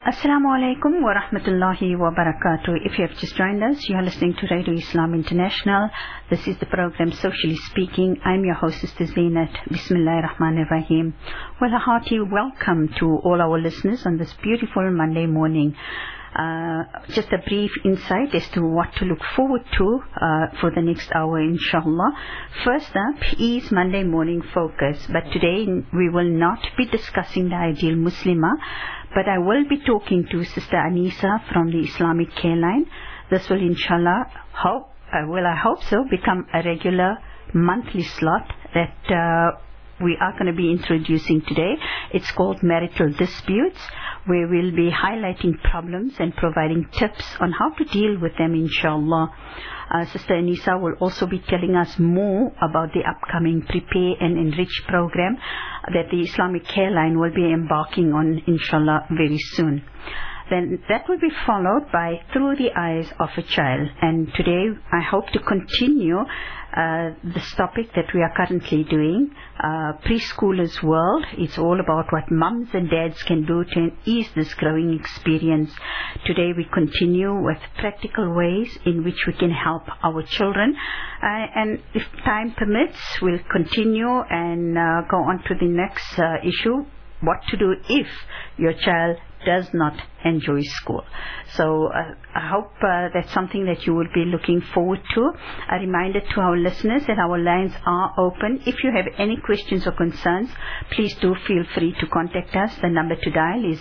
Assalamu alaikum wa rahmatullahi wa barakatuh. If you have just joined us, you are listening to Radio Islam International. This is the program Socially Speaking. I'm your host, Sister Zainat. Bismillahir Rahmanir Rahim. Well, a hearty welcome to all our listeners on this beautiful Monday morning. Just a brief insight as to what to look forward to for the next hour, inshallah. First up is Monday morning focus, but today we will not be discussing the ideal Muslimah, but I will be talking to Sister Anisa from the Islamic Care Line. This will, inshallah, I hope so, become a regular monthly slot that we are going to be introducing today. It's called Marital Disputes, where we'll be highlighting problems and providing tips on how to deal with them, inshallah. Sister Anisa will also be telling us more about the upcoming Prepare and Enrich program that the Islamic Care Line will be embarking on, inshallah, very soon. Then that will be followed by Through the Eyes of a Child. And today I hope to continue this topic that we are currently doing, Preschoolers' World. It's all about what mums and dads can do to ease this growing experience. Today we continue with practical ways in which we can help our children. And if time permits, we'll continue and go on to the next issue, what to do if your child does not enjoy school. So I hope that's something that you will be looking forward to. A reminder to our listeners that our lines are open. If you have any questions or concerns, please do feel free to contact us. The number to dial is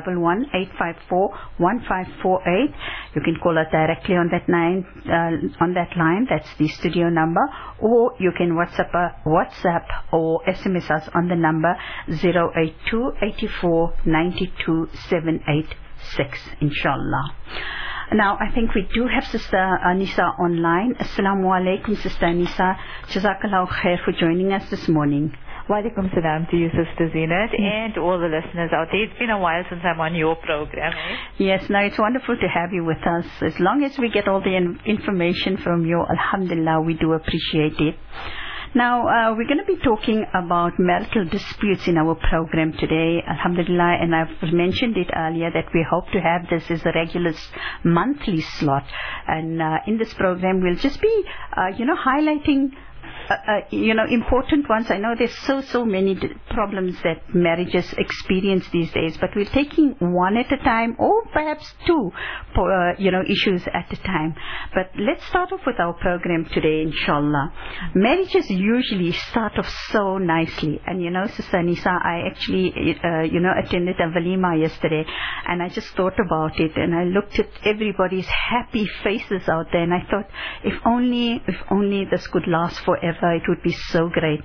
011-854-1548. You can call us directly on that line. That's the studio number. Or you can WhatsApp or SMS us on the number 082-84-92-786, inshallah. Now, I think we do have Sister Anisa online. Assalamu alaikum, Sister Anisa. Jazakallahu khair for joining us this morning. Walaikum salam to you, Sister Zainat, and to all the listeners out there. It's been a while since I'm on your program. Yes, no, it's wonderful to have you with us. As long as we get all the information from you, alhamdulillah, we do appreciate it. Now, we're going to be talking about marital disputes in our program today, alhamdulillah, and I've mentioned it earlier that we hope to have this as a regular monthly slot. And in this program, we'll just be, highlighting important ones. I know there's so many problems that marriages experience these days, but we're taking one at a time, or perhaps two, issues at a time. But let's start off with our program today, inshallah. Marriages usually start off so nicely, and Sister Anisa, I actually, attended a walima yesterday, and I just thought about it, and I looked at everybody's happy faces out there, and I thought, if only this could last forever, it would be so great.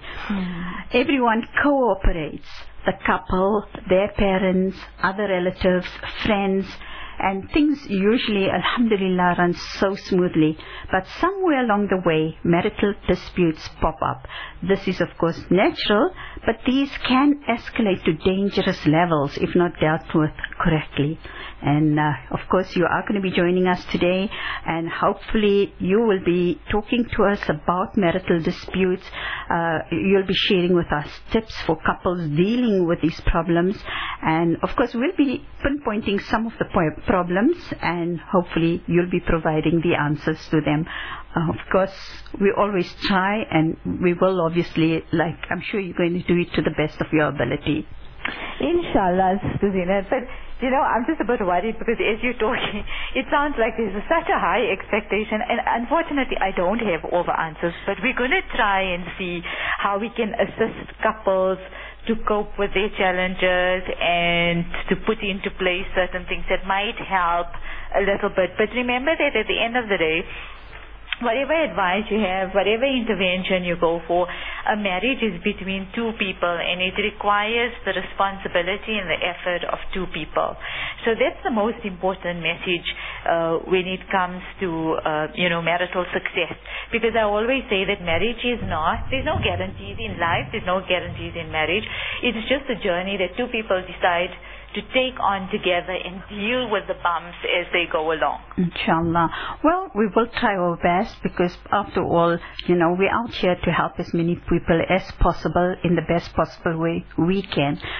Everyone cooperates, the couple, their parents, other relatives, friends, and things usually, alhamdulillah, run so smoothly. But somewhere along the way, marital disputes pop up. This is, of course, natural, but these can escalate to dangerous levels if not dealt with correctly. And, of course, you are going to be joining us today, and hopefully you will be talking to us about marital disputes. You'll be sharing with us tips for couples dealing with these problems. And, of course, we'll be pinpointing some of the problems, and hopefully you'll be providing the answers to them. Of course, we always try, and we will obviously, I'm sure you're going to do it to the best of your ability. Inshallah, Sister Zainat. But, I'm just a bit worried because as you're talking, it sounds like there's such a high expectation, and unfortunately I don't have all the answers, but we're going to try and see how we can assist couples to cope with their challenges and to put into place certain things that might help a little bit. But remember that at the end of the day, whatever advice you have, whatever intervention you go for, a marriage is between two people, and it requires the responsibility and the effort of two people. So that's the most important message when it comes to marital success. Because I always say that marriage there's no guarantees in life, there's no guarantees in marriage. It's just a journey that two people decide to take on together and deal with the bumps as they go along. Inshallah. Well, we will try our best, because after all, we're out here to help as many people as possible in the best possible way we can.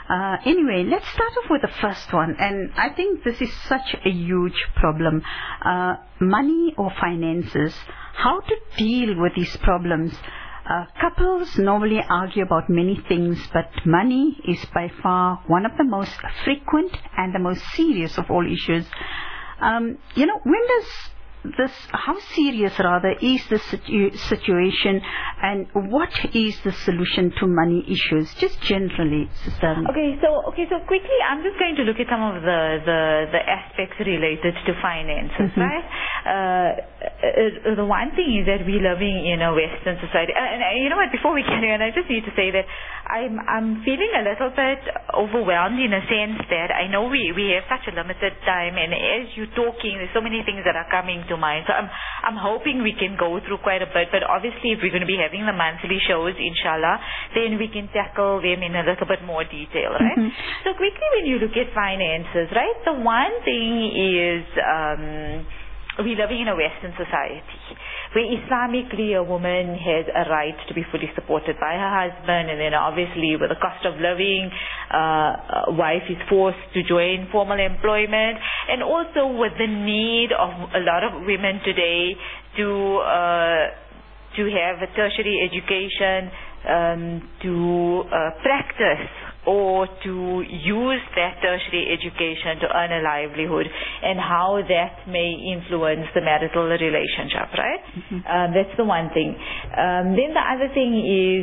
Anyway, let's start off with the first one, and I think this is such a huge problem. Money or finances, how to deal with these problems. Couples normally argue about many things, but money is by far one of the most frequent and the most serious of all issues. When does how serious rather is the situation, and what is the solution to money issues, just generally, Sister? Okay, so quickly, I'm just going to look at some of the aspects related to finances, right? The one thing is that we're living in a Western society, and you know what? Before we carry on, I just need to say that I'm feeling a little bit overwhelmed in a sense that I know we have such a limited time, and as you're talking, there's so many things that are coming to mind. So I'm hoping we can go through quite a bit, but obviously if we're going to be having the monthly shows, inshallah, then we can tackle them in a little bit more detail, right? So quickly, when you look at finances, right, the one thing is we're living in a Western society where Islamically a woman has a right to be fully supported by her husband, and then obviously with the cost of living, a wife is forced to join formal employment, and also with the need of a lot of women today to have a tertiary education, to practice or to use that tertiary education to earn a livelihood, and how that may influence the marital relationship, right? That's the one thing. Then the other thing is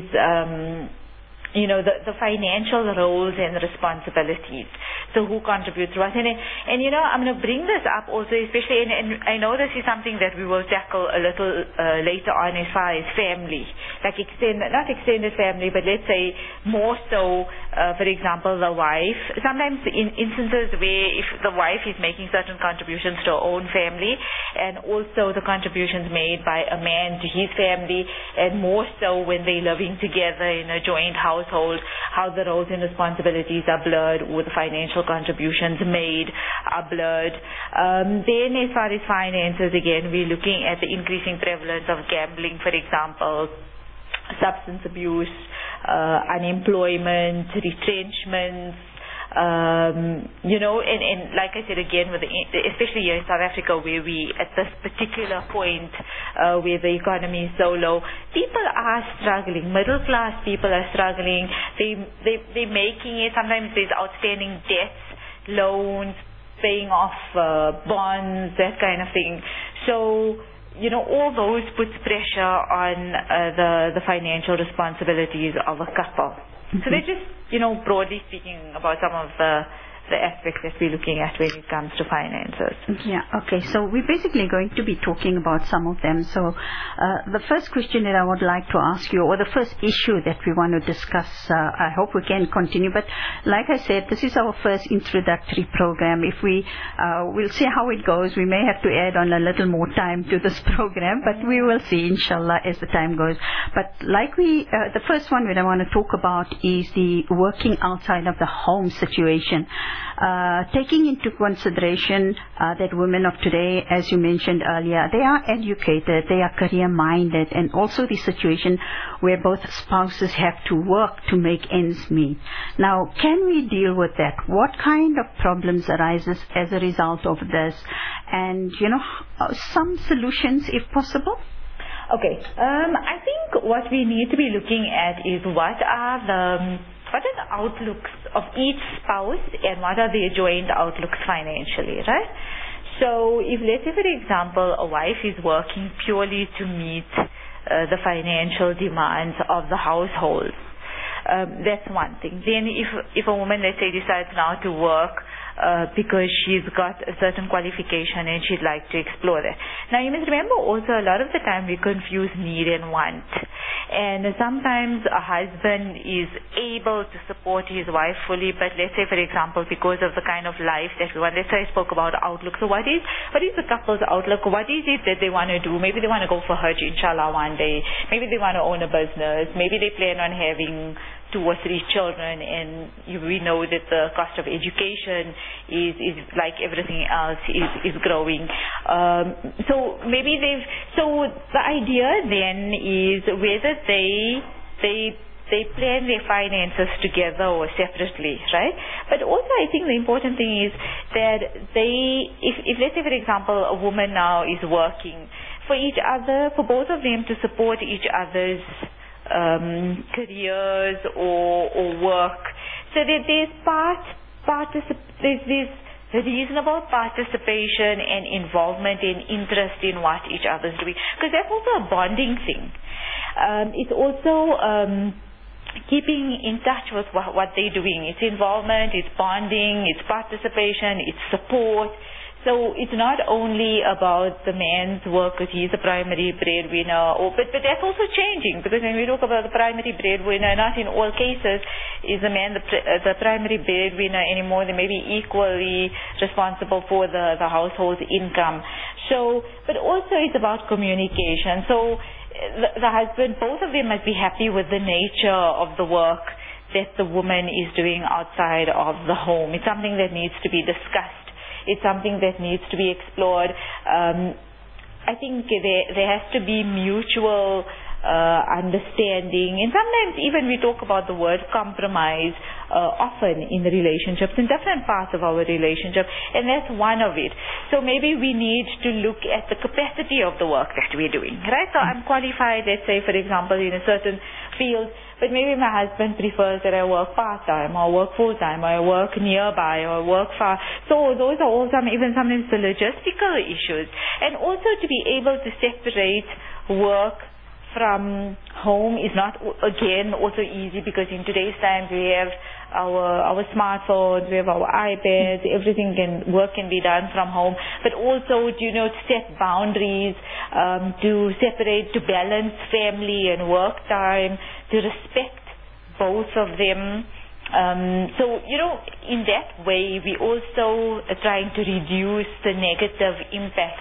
the financial roles and responsibilities. So who contributes to what? And I'm going to bring this up also, especially, and I know this is something that we will tackle a little later on as far as family, like not extended family, but let's say more so, for example, the wife. Sometimes in instances where if the wife is making certain contributions to her own family, and also the contributions made by a man to his family, and more so when they're living together in a joint household, how the roles and responsibilities are blurred, or the financial contributions made are blurred. Then as far as finances, again, we're looking at the increasing prevalence of gambling, for example, substance abuse, unemployment, retrenchments, and like I said again, especially here in South Africa, where we at this particular point where the economy is so low, people are struggling. Middle class people are struggling. They're making it. Sometimes there's outstanding debts, loans, paying off bonds, that kind of thing. So all those puts pressure on the financial responsibilities of a couple. So they're just, broadly speaking about some of the aspects that we're looking at when it comes to finances. Yeah, okay. So we're basically going to be talking about some of them. So the first question that I would like to ask you, or the first issue that we want to discuss, I hope we can continue, but like I said, this is our first introductory program. If we'll see how it goes. We may have to add on a little more time to this program, but we will see, inshallah, as the time goes. But the first one that I want to talk about is the working outside of the home situation. Taking into consideration that women of today, as you mentioned earlier, they are educated, they are career-minded, and also the situation where both spouses have to work to make ends meet. Now, can we deal with that? What kind of problems arises as a result of this? And, some solutions if possible? Okay. I think what we need to be looking at is what are the outlooks of each spouse, and what are their joint outlooks financially, right? So if, let's say, for example, a wife is working purely to meet the financial demands of the household, that's one thing. Then if a woman, let's say, decides now to work because she's got a certain qualification and she'd like to explore that. Now, you must remember also, a lot of the time we confuse need and want. And sometimes a husband is able to support his wife fully, but let's say, for example, because of the kind of life that we want, let's say I spoke about outlook. So what is the couple's outlook? What is it that they want to do? Maybe they want to go for Hajj, inshallah, one day. Maybe they want to own a business. Maybe they plan on having 2 or 3 children, and we know that the cost of education is like everything else is growing. So the idea then is whether they they plan their finances together or separately, right? But also I think the important thing is that if let's say for example a woman now is working, for both of them to support each other's careers or work, so that there's reasonable participation and involvement and interest in what each other's doing, because that's also a bonding thing. It's also keeping in touch with what they're doing. It's involvement, it's bonding, it's participation, it's support. So it's not only about the man's work because he's the primary breadwinner, but that's also changing, because when we talk about the primary breadwinner, not in all cases is the man the primary breadwinner anymore. They may be equally responsible for the household's income. So, but also it's about communication. So the husband, both of them must be happy with the nature of the work that the woman is doing outside of the home. It's something that needs to be discussed. It's something that needs to be explored. I think there has to be mutual understanding, and sometimes even we talk about the word compromise often in the relationships, in different parts of our relationship, and that's one of it. So maybe we need to look at the capacity of the work that we're doing, right? So I'm qualified, let's say for example, in a certain field, but maybe my husband prefers that I work part-time or work full-time or I work nearby or work far. So those are all even sometimes the logistical issues. And also to be able to separate work from home is not, again, also easy, because in today's times we have our smartphones, we have our iPads, work can be done from home, but also to set boundaries, to separate, to balance family and work time, to respect both of them. So in that way we also are trying to reduce the negative impact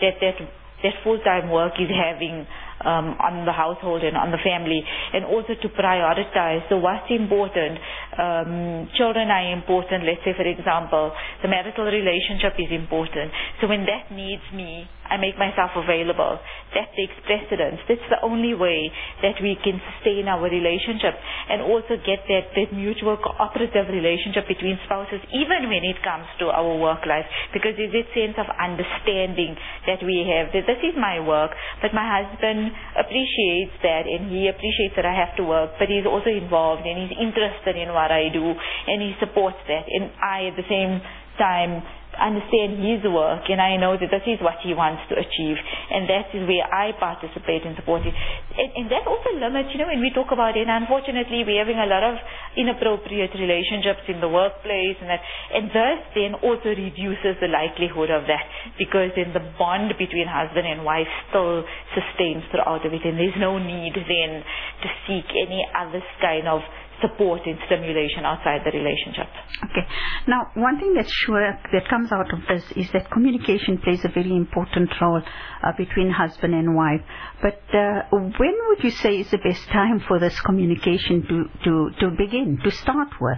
that full-time work is having on the household and on the family, and also to prioritize. So what's important? Children are important. Let's say for example the marital relationship is important, so when that needs me, I make myself available. That takes precedence. That's the only way that we can sustain our relationship and also get that mutual cooperative relationship between spouses, even when it comes to our work life, because there's this sense of understanding that we have, that this is my work, but my husband appreciates that, and he appreciates that I have to work, but he's also involved and he's interested in what I do and he supports that, and I at the same time understand his work and I know that this is what he wants to achieve, and that is where I participate and support it. And that also limits, when we talk about it, unfortunately we're having a lot of inappropriate relationships in the workplace, and this then also reduces the likelihood of that, because then the bond between husband and wife still sustains throughout of it, and there's no need then to seek any other kind of support and stimulation outside the relationship. Okay. Now, one thing that's sure that comes out of this is that communication plays a very important role between husband and wife. But when would you say is the best time for this communication to begin, to start with?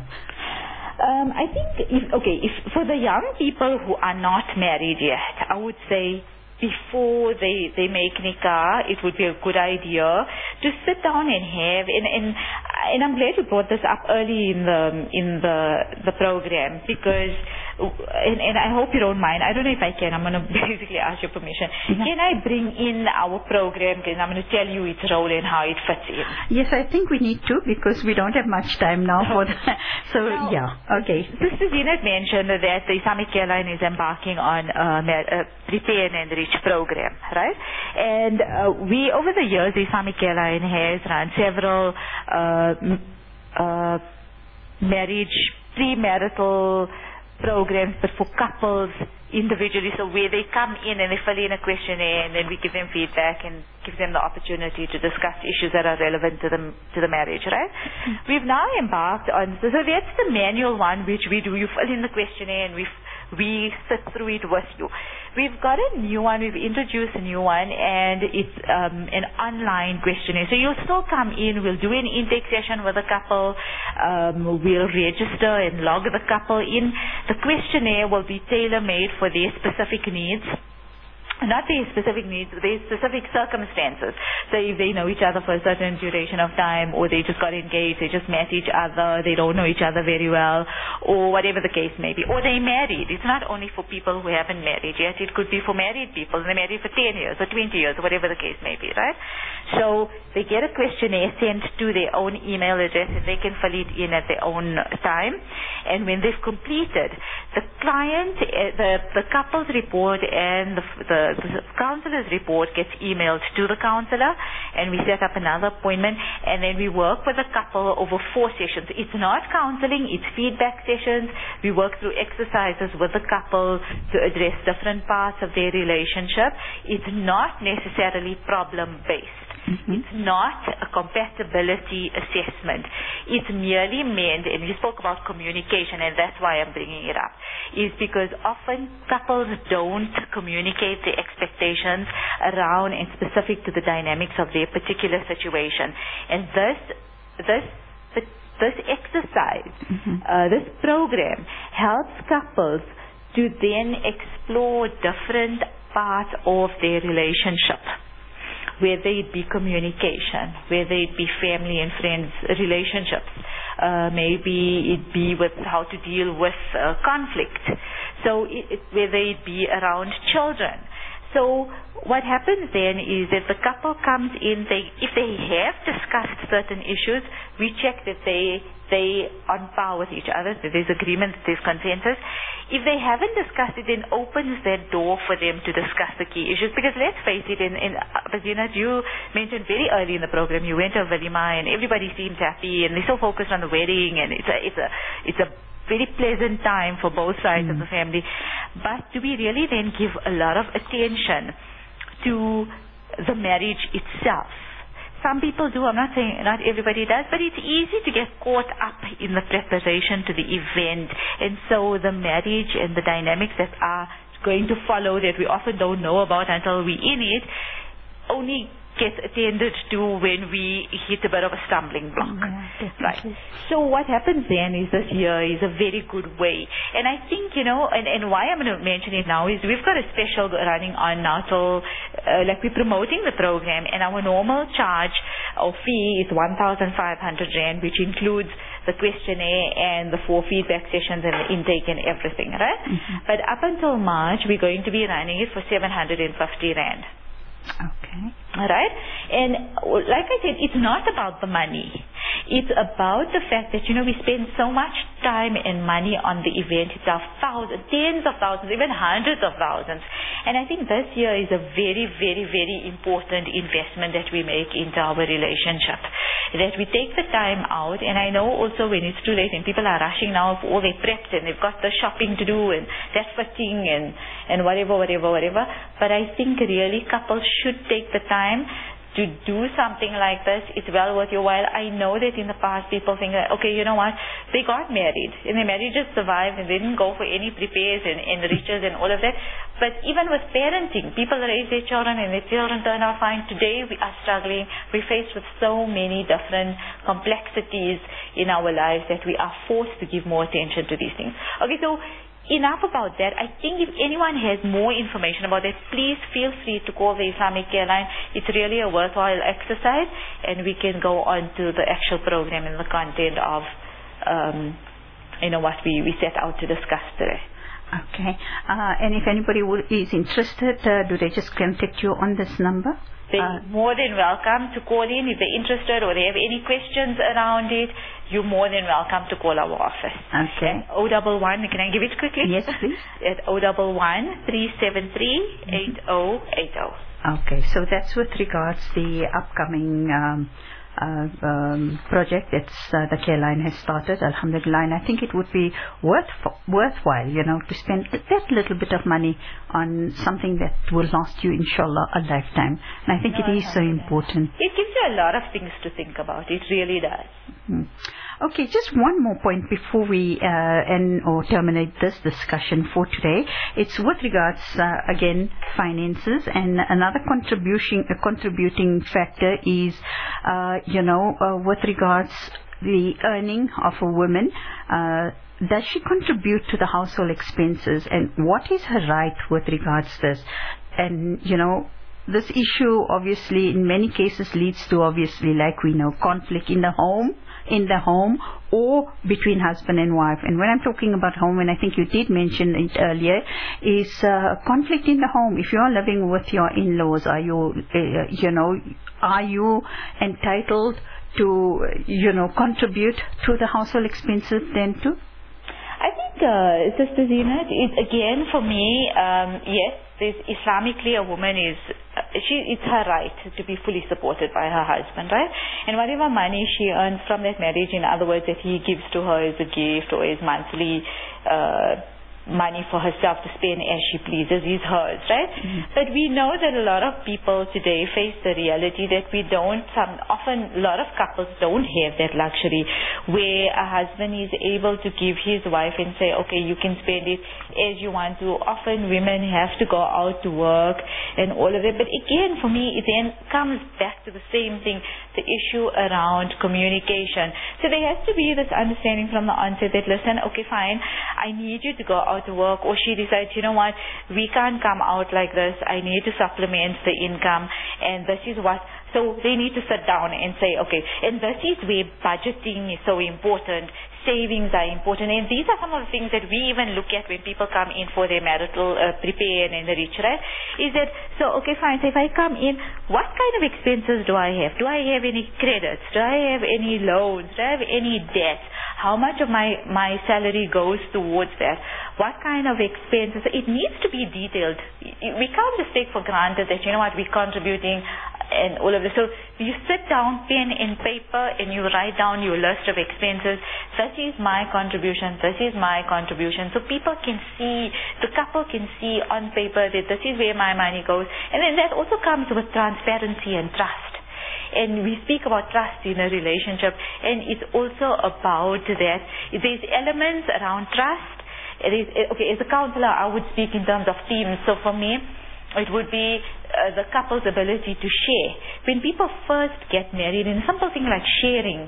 I think if for the young people who are not married yet, I would say before they make nikah, it would be a good idea to sit down and have, and I'm glad you brought this up early in the program, because and I hope you don't mind. I don't know if I can. I'm going to basically ask your permission. Yeah. Can I bring in our program, and I'm going to tell you its role and how it fits in? Yes, I think we need to, because we don't have much time now for that. So, okay. Sister Zeenat mentioned that the Islamic Airline is embarking on a Prepare and Enrich program, right? And we, over the years, the Islamic Airline has run several marriage, premarital programs, but for couples individually, so where they come in and they fill in a questionnaire, and then we give them feedback and give them the opportunity to discuss issues that are relevant to the marriage, right? Mm-hmm. We've now embarked on, so that's the manual one which we do. You fill in the questionnaire and we sit through it with you. We've got a new one, we've introduced a new one, and it's an online questionnaire. So you'll still come in, we'll do an intake session with a couple, we'll register and log the couple in. The questionnaire will be tailor-made for their specific needs. not their specific needs, their specific circumstances. So if they know each other for a certain duration of time, or they just got engaged, they just met each other, they don't know each other very well, or whatever the case may be, or they married. It's not only for people who haven't married yet, it could be for married people, and they're married for 10 years or 20 years, or whatever the case may be, right? So they get a questionnaire sent to their own email address, and they can fill it in at their own time. And when they've completed, the client, the couple's report and the counselor's report gets emailed to the counselor, and we set up another appointment, and then we work with the couple over 4 sessions. It's not counseling, it's feedback sessions. We work through exercises with the couple to address different parts of their relationship. It's not necessarily problem-based. It's not a compatibility assessment. It's merely meant, and you spoke about communication, and that's why I'm bringing it up, is because often couples don't communicate their expectations around and specific to the dynamics of their particular situation. And this exercise, this program helps couples to then explore different parts of their relationship, whether it be communication, whether it be family and friends relationships, maybe it be with how to deal with conflict, so whether it be around children. So what happens then is that the couple comes in, if they have discussed certain issues, we check that they on par with each other, that there's agreement, that there's consensus. If they haven't discussed it, then opens that door for them to discuss the key issues. Because let's face it, Basina, you mentioned very early in the program, you went to a Valima and everybody seems happy and they're so focused on the wedding, and it's a very pleasant time for both sides of the family. But do we really then give a lot of attention to the marriage itself? Some people do, I'm not saying not everybody does, but it's easy to get caught up in the preparation to the event. And so the marriage and the dynamics that are going to follow, that we often don't know about until we're in it, only gets attended to when we hit a bit of a stumbling block. Right. So what happens then is this year is a very good way. And I think, and why I'm going to mention it now is we've got a special running on now till, we're promoting the program, and our normal charge or fee is 1,500 Rand, which includes the questionnaire and the 4 feedback sessions and the intake and everything, right? But up until March, we're going to be running it for 750 Rand. Okay. All right? And like I said, it's not about the money. It's about the fact that, we spend so much time and money on the event itself, thousands, tens of thousands, even hundreds of thousands. And I think this year is a very, very, very important investment that we make into our relationship. That we take the time out, and I know also when it's too late and people are rushing now for all their preps and they've got the shopping to do and that fitting and whatever. But I think really couples should take the time to do something like this. It's well worth your while. I know that in the past people think that, okay, you know what, they got married and their marriages survived and they didn't go for any prepares and riches and all of that. But even with parenting, people raise their children and their children turn out fine. Today we are struggling. We're faced with so many different complexities in our lives that we are forced to give more attention to these things. Okay, so enough about that. I think if anyone has more information about that, please feel free to call the Islamic Care Line. It's really a worthwhile exercise, and we can go on to the actual program and the content of what we set out to discuss today. Okay. And if anybody is interested, do they just contact you on this number? They're more than welcome to call in if they're interested or they have any questions around it. You're more than welcome to call our office. Okay. At 011, can I give it quickly? Yes, please. At 011 373 8080. Okay, so that's with regards the upcoming project that's the Care Line has started, Alhamdulillah, and I think it would be worthwhile, to spend that little bit of money on something that will last you, inshallah, a lifetime. And I think it is so important. It gives you a lot of things to think about. It really does. Okay, just one more point before we end or terminate this discussion for today. It's with regards, again, finances, and another contributing factor is, with regards the earning of a woman. Does she contribute to the household expenses, and what is her right with regards to this? and this issue obviously in many cases leads to, obviously, like we know, conflict in the home or between husband and wife. And when I'm talking about home, and I think you did mention it earlier, is conflict in the home. If you are living with your in-laws, are you entitled to contribute to the household expenses then too? I think, Sister Zeenat, again for me, yes, Islamically a woman it's her right to be fully supported by her husband, right? And whatever money she earns from that marriage, in other words, that he gives to her as a gift or as monthly money for herself to spend as she pleases is hers, right? Mm-hmm. But we know that a lot of people today face the reality that often a lot of couples don't have that luxury where a husband is able to give his wife and say, okay, you can spend it as you want to. Often women have to go out to work and all of it. But again, for me, it then comes back to the same thing, the issue around communication. So there has to be this understanding from the onset that, listen, okay, fine, I need you to go out to work, or she decides, you know what, we can't come out like this, I need to supplement the income, and this is what. So they need to sit down and say, okay, and this is where budgeting is so important, savings are important, and these are some of the things that we even look at when people come in for their marital prepare and enrich, right? Is that, so okay, fine, so if I come in, what kind of expenses do I have? Do I have any credits? Do I have any loans? Do I have any debt? How much of my salary goes towards that? What kind of expenses? It needs to be detailed. We can't just take for granted that, you know what, we're contributing and all of this. So you sit down, pen and paper, and you write down your list of expenses. This is my contribution. This is my contribution. So people can see, the couple can see on paper that this is where my money goes. And then that also comes with transparency and trust. And we speak about trust in a relationship, and it's also about that. There's elements around trust. Okay, as a counselor, I would speak in terms of themes. So for me, it would be the couple's ability to share. When people first get married, and simple thing like sharing,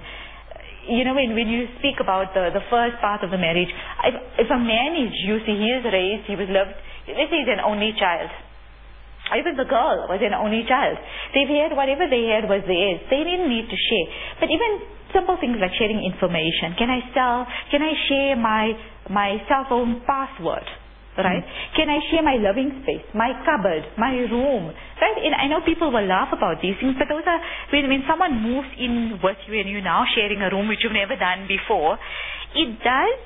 when you speak about the first part of the marriage, if a man is used to, he is raised, he was loved, let's say he's an only child. Even the girl was an only child. They've had whatever they had was theirs. They didn't need to share. But even simple things like sharing information. Can I share my cell phone password? Right? Mm-hmm. Can I share my living space, my cupboard, my room? Right? And I know people will laugh about these things, but those are when someone moves in with you and you're now sharing a room which you've never done before, it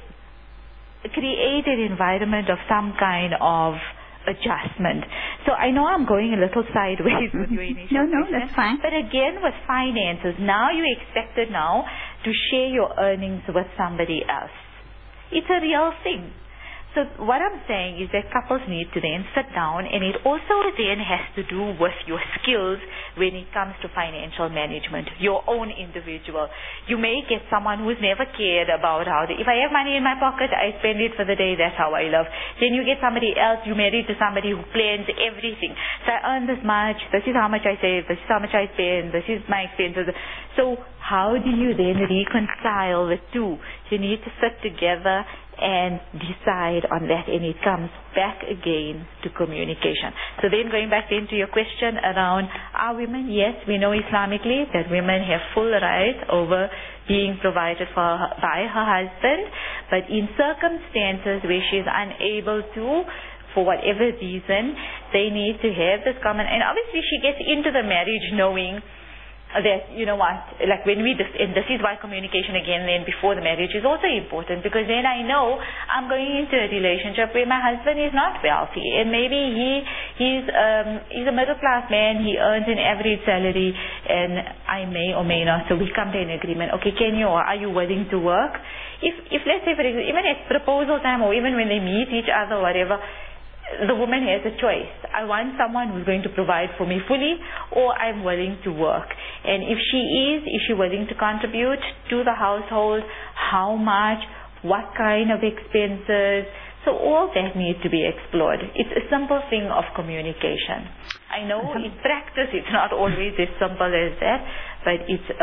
does create an environment of some kind of adjustment. So I know I'm going a little sideways with your initial No, that's fine. But again, with finances, now you're expected now to share your earnings with somebody else. It's a real thing. So what I'm saying is that couples need to then sit down, and it also then has to do with your skills when it comes to financial management, your own individual. You may get someone who's never cared about if I have money in my pocket, I spend it for the day, that's how I live. Then you get somebody else, you married to somebody who plans everything. So I earn this much, this is how much I save, this is how much I spend, this is my expenses. So how do you then reconcile the two? You need to sit together and decide on that, and it comes back again to communication. So then going back into your question around are women, yes, we know Islamically that women have full right over being provided for by her husband, but in circumstances where she is unable to, for whatever reason, they need to have this common, and obviously she gets into the marriage knowing that, you know what, like when and this is why communication again then before the marriage is also important, because then I know I'm going into a relationship where my husband is not wealthy, and maybe he's a middle class man, he earns an average salary, and I may or may not, so we come to an agreement, okay, can you or are you willing to work? If let's say for example, even at proposal time or even when they meet each other or whatever, the woman has a choice. I want someone who's going to provide for me fully, or I'm willing to work. And if she willing to contribute to the household, how much, what kind of expenses, so all that needs to be explored. It's a simple thing of communication. I know in practice it's not always as simple as that, but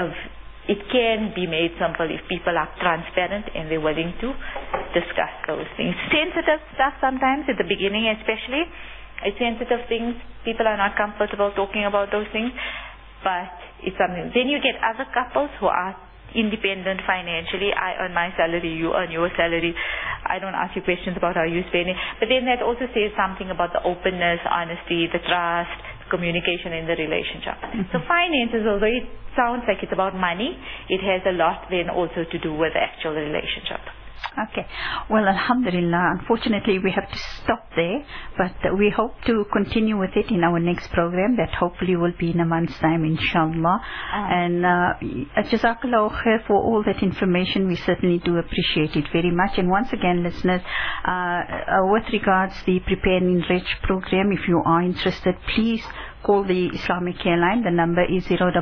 it can be made simple if people are transparent and they're willing to discuss those things. Sensitive stuff sometimes at the beginning especially, It's sensitive things. People are not comfortable talking about those things, but it's something. Then you get other couples who are independent financially. I earn my salary, you earn your salary. I don't ask you questions about how you spend it. But then that also says something about the openness, honesty, the trust, communication in the relationship. So finances, although it sounds like it's about money, it has a lot then also to do with the actual relationship. Okay. Well, alhamdulillah, unfortunately we have to stop there, but we hope to continue with it in our next program that hopefully will be in a month's time, inshallah. And jazakallah khair for all that information. We certainly do appreciate it very much. And once again, listeners, with regards the Prepare and Enrich program, if you are interested, please call the Islamic Care Line. The number is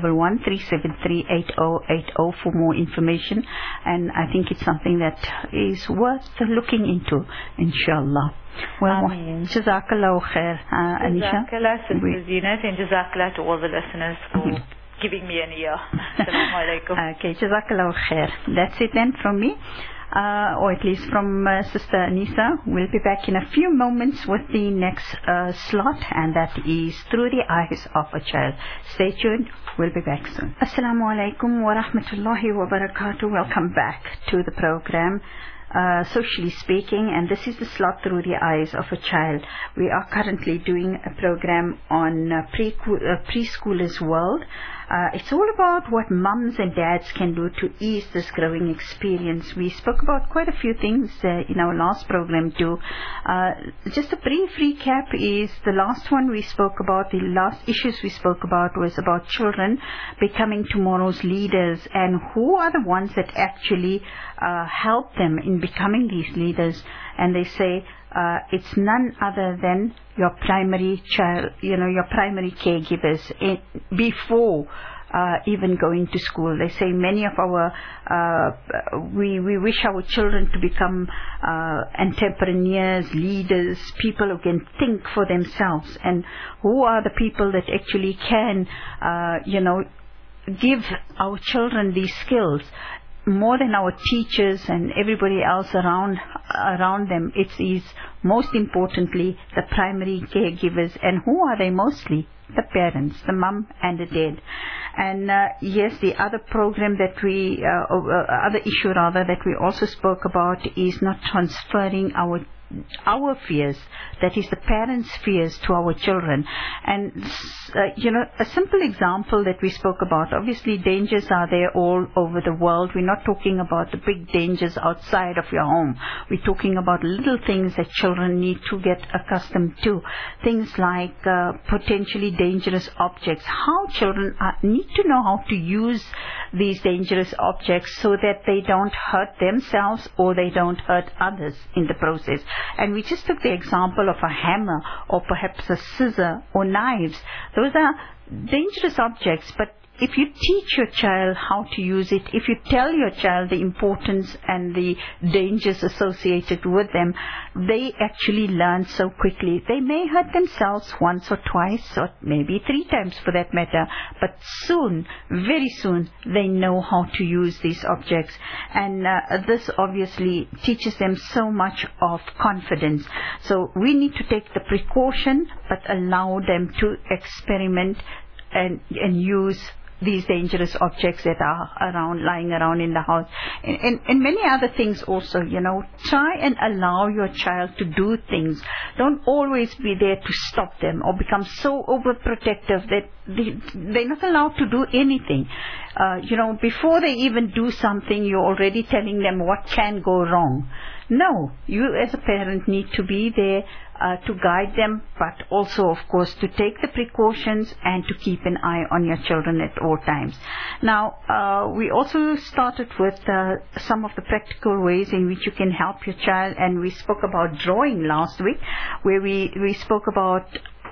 011-373-8080 for more information. And I think it's something that is worth looking into, inshallah. Well, jazakallah khair, Anisha. Jazakallah, Sister Zeenat, and jazakallah to all the listeners for giving me an ear. Assalamu alaikum. Okay, jazakallah khair. That's it then from me. Or at least from Sister Anisa. We'll be back in a few moments with the next slot, and that is Through the Eyes of a Child. Stay tuned. We'll be back soon. Assalamu alaikum wa rahmatullahi wa barakatuh. Welcome back to the program, Socially Speaking, and this is the slot Through the Eyes of a Child. We are currently doing a program on preschoolers' world. It's all about what mums and dads can do to ease this growing experience. We spoke about quite a few things in our last program too. Just a brief recap is the last one we spoke about, the last issues we spoke about was about children becoming tomorrow's leaders, and who are the ones that actually help them in becoming these leaders. And they say it's none other than your primary child, your primary caregivers before even going to school. They say many of our, we wish our children to become entrepreneurs, leaders, people who can think for themselves. And who are the people that actually can, give our children these skills? More than our teachers and everybody else around them, it is most importantly the primary caregivers. And who are they mostly? The parents, the mum and the dad. And yes, the other program that other issue rather that we also spoke about is not transferring our fears, that is the parents' fears, to our children. And a simple example that we spoke about, obviously dangers are there all over the world. We're not talking about the big dangers outside of your home. We're talking about little things that children need to get accustomed to. Things like potentially dangerous objects. How children need to know how to use these dangerous objects so that they don't hurt themselves or they don't hurt others in the process. And we just took the example of a hammer or perhaps a scissor or knives. Those are dangerous objects, but if you teach your child how to use it, if you tell your child the importance and the dangers associated with them, they actually learn so quickly. They may hurt themselves once or twice or maybe 3 times for that matter, but soon, very soon, they know how to use these objects. And this obviously teaches them so much of confidence. So we need to take the precaution, but allow them to experiment and use these dangerous objects that are lying around in the house, and many other things also. Try and allow your child to do things. Don't always be there to stop them or become so overprotective that they're not allowed to do anything. Before they even do something, you're already telling them what can go wrong. No, you as a parent need to be there to guide them, but also, of course, to take the precautions and to keep an eye on your children at all times. Now, we also started with some of the practical ways in which you can help your child, and we spoke about drawing last week, where we spoke about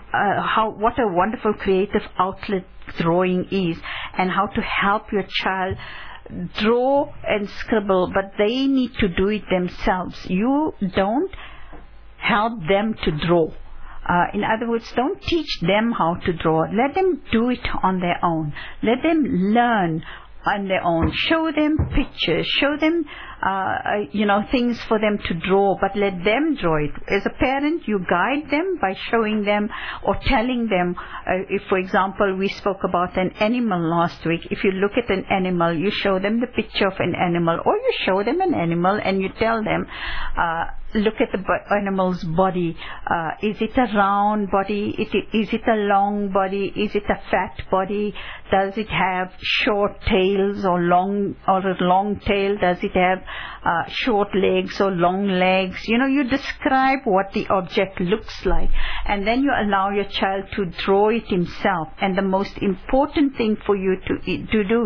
what a wonderful creative outlet drawing is, and how to help your child draw and scribble, but they need to do it themselves. You don't help them to draw. In other words, don't teach them how to draw. Let them do it on their own. Let them learn on their own. Show them pictures. Show them, things for them to draw, but let them draw it. As a parent, you guide them by showing them or telling them. If, for example, we spoke about an animal last week, if you look at an animal, you show them the picture of an animal, or you show them an animal and you tell them, look at the animal's body. Is it a round body? Is it a long body? Is it a fat body? Does it have short tails or a long tail? Does it have short legs or long legs? You describe what the object looks like, and then you allow your child to draw it himself. And the most important thing for you to do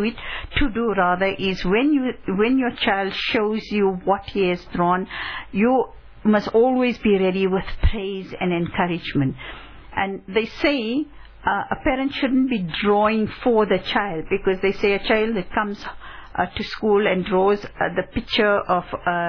is when your child shows you what he has drawn, you must always be ready with praise and encouragement. And they say a parent shouldn't be drawing for the child, because they say a child that comes to school and draws the picture of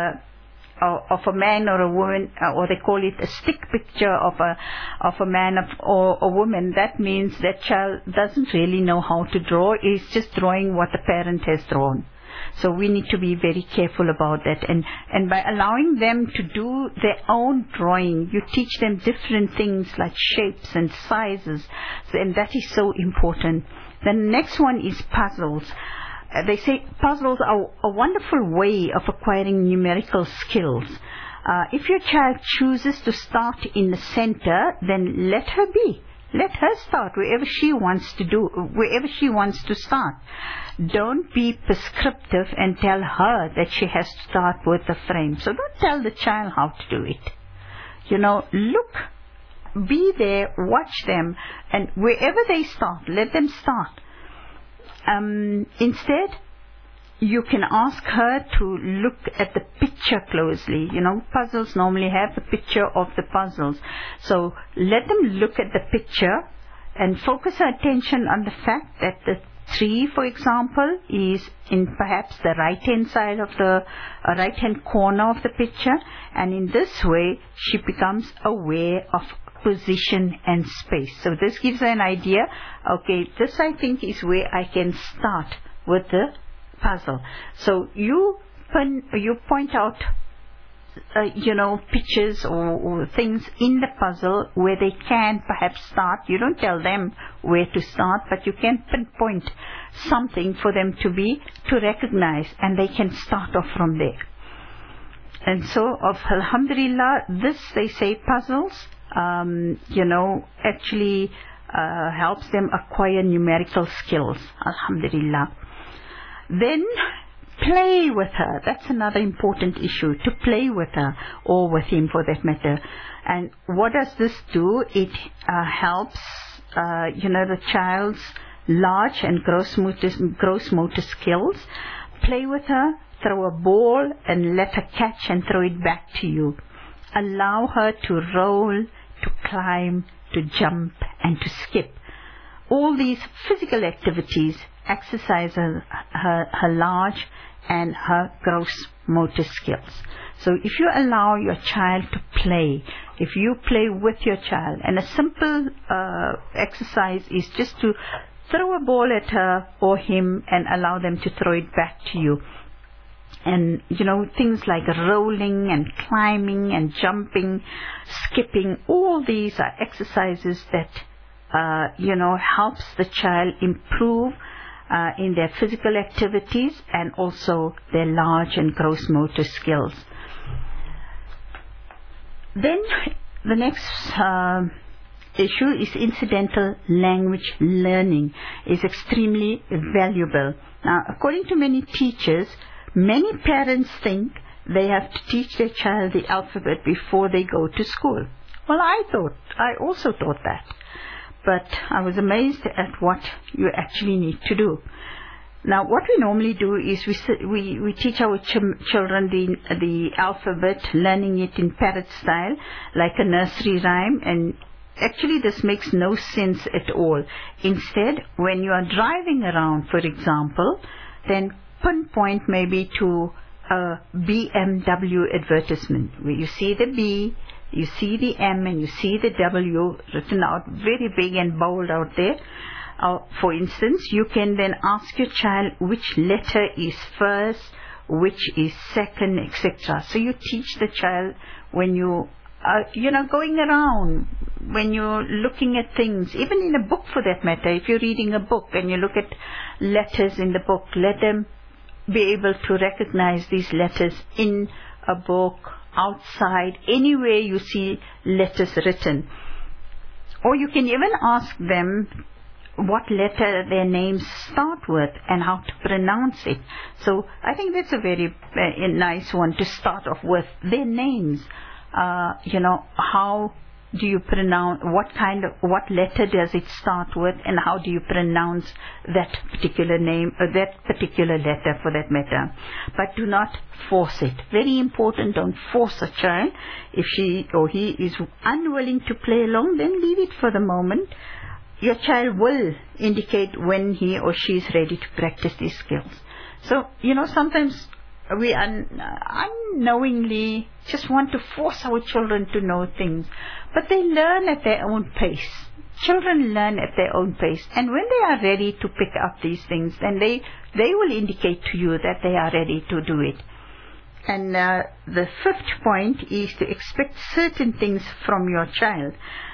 a man or a woman, or they call it a stick picture of a man or a woman, that means that child doesn't really know how to draw. He's just drawing what the parent has drawn. So we need to be very careful about that. And by allowing them to do their own drawing, you teach them different things like shapes and sizes. And that is so important. The next one is puzzles. They say puzzles are a wonderful way of acquiring numerical skills. If your child chooses to start in the center, then let her be. Let her start wherever she wants to start. Don't be prescriptive and tell her that she has to start with the frame. So don't tell the child how to do it. Look, be there, watch them, and wherever they start, let them start. Instead, you can ask her to look at the picture closely. Puzzles normally have the picture of the puzzles. So let them look at the picture and focus her attention on the fact that the tree, for example, is in perhaps the right-hand side of the right-hand corner of the picture. And in this way, she becomes aware of position and space. So this gives her an idea. Okay, this I think is where I can start with the puzzle. So you point out pictures or things in the puzzle where they can perhaps start. You don't tell them where to start, but you can pinpoint something for them to recognize, and they can start off from there. And so, alhamdulillah, they say puzzles actually helps them acquire numerical skills. Alhamdulillah. Then play with her. That's another important issue, to play with her, or with him for that matter. And what does this do? It helps the child's large and gross motor skills. Play with her, throw a ball and let her catch and throw it back to you. Allow her to roll, to climb, to jump and to skip. All these physical activities exercise her large and her gross motor skills. So if you allow your child to play, if you play with your child, and a simple exercise is just to throw a ball at her or him and allow them to throw it back to you. And things like rolling and climbing and jumping, skipping, all these are exercises that helps the child improve in their physical activities and also their large and gross motor skills. Then the next issue is incidental language learning is extremely valuable. Now, according to many teachers, many parents think they have to teach their child the alphabet before they go to school. Well, I also thought that. But I was amazed at what you actually need to do. Now, what we normally do is we teach our children the alphabet, learning it in parrot style, like a nursery rhyme, and actually this makes no sense at all. Instead, when you are driving around, for example, then pinpoint maybe to a BMW advertisement, where you see the B, you see the M, and you see the W written out very big and bold out there. For instance, you can then ask your child which letter is first, which is second, etc. So you teach the child when you going around, when you're looking at things, even in a book for that matter. If you're reading a book and you look at letters in the book, let them be able to recognize these letters in a book, outside, anywhere you see letters written. Or you can even ask them what letter their names start with and how to pronounce it. So I think that's a very nice one to start off with, their names. How do you pronounce, what letter does it start with, and how do you pronounce that particular name, or that particular letter for that matter. But do not force it. Very important, don't force a child. If she or he is unwilling to play along, then leave it for the moment. Your child will indicate when he or she is ready to practice these skills. So, sometimes we unknowingly just want to force our children to know things, but they learn at their own pace. Children learn at their own pace, and when they are ready to pick up these things, then they will indicate to you that they are ready to do it. And the fifth point is to expect certain things from your child.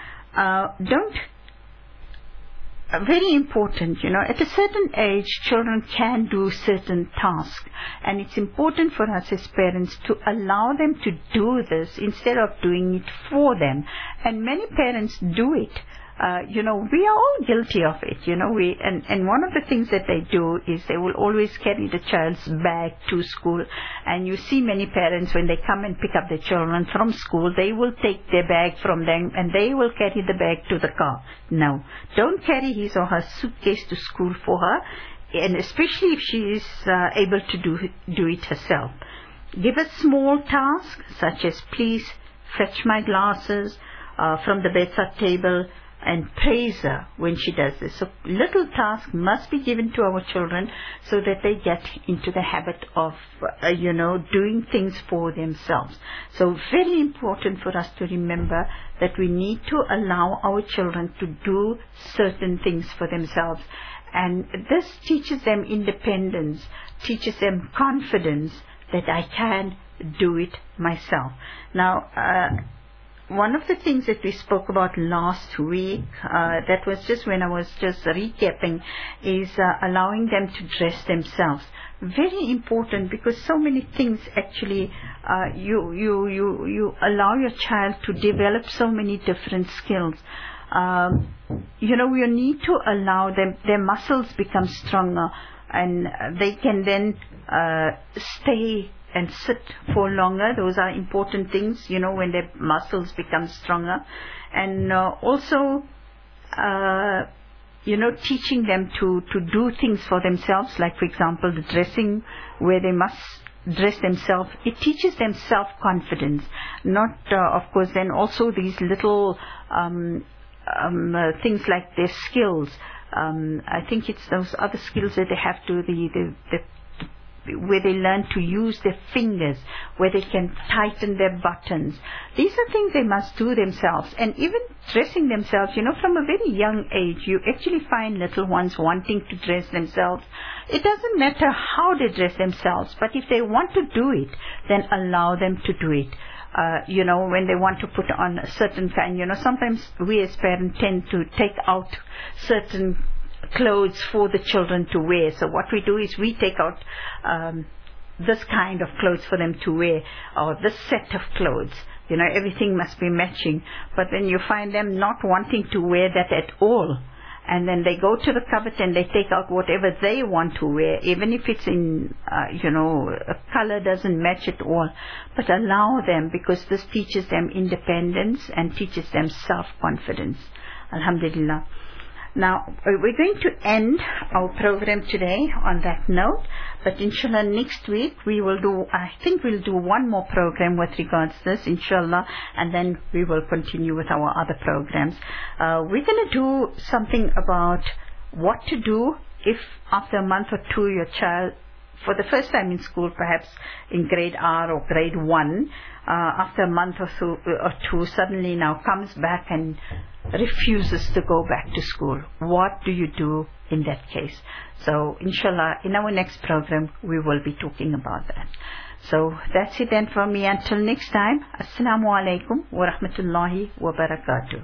Very important, at a certain age, children can do certain tasks, and it's important for us as parents to allow them to do this instead of doing it for them. And many parents do it. We are all guilty of it, and one of the things that they do is they will always carry the child's bag to school. And you see many parents, when they come and pick up their children from school, they will take their bag from them and they will carry the bag to the car. No, don't carry his or her suitcase to school for her, and especially if she is able to do it herself. Give a small task, such as please fetch my glasses from the bedside table, and praise her when she does this. So little tasks must be given to our children so that they get into the habit of, doing things for themselves. So very important for us to remember that we need to allow our children to do certain things for themselves. And this teaches them independence, teaches them confidence that I can do it myself. Now, one of the things that we spoke about last week, that was just when I was just recapping, is allowing them to dress themselves. Very important, because so many things actually, you allow your child to develop so many different skills. We need to allow them, their muscles become stronger, and they can then stay and sit for longer. Those are important things, when their muscles become stronger. And also, teaching them to do things for themselves, like, for example, the dressing, where they must dress themselves. It teaches them self-confidence. Not, of course, then also these little things like their skills. I think it's those other skills that they have to, where they learn to use their fingers, where they can tighten their buttons. These are things they must do themselves. And even dressing themselves, from a very young age, you actually find little ones wanting to dress themselves. It doesn't matter how they dress themselves, but if they want to do it, then allow them to do it. When they want to put on a certain kind, sometimes we as parents tend to take out certain clothes for the children to wear. So what we do is we take out this kind of clothes for them to wear, or this set of clothes. Everything must be matching. But then you find them not wanting to wear that at all. And then they go to the cupboard and they take out whatever they want to wear, even if it's in, a color doesn't match at all. But allow them, because this teaches them independence and teaches them self-confidence. Alhamdulillah. Now, we're going to end our program today on that note, but inshallah next week we'll do one more program with regards to this, inshallah, and then we will continue with our other programs. We're going to do something about what to do if after a month or two your child, for the first time in school, perhaps in grade R or grade 1, after a month or two suddenly now comes back and refuses to go back to school. What do you do in that case? So, inshallah, in our next program, we will be talking about that. So, that's it then from me. Until next time, Assalamu alaikum wa rahmatullahi wa barakatuh.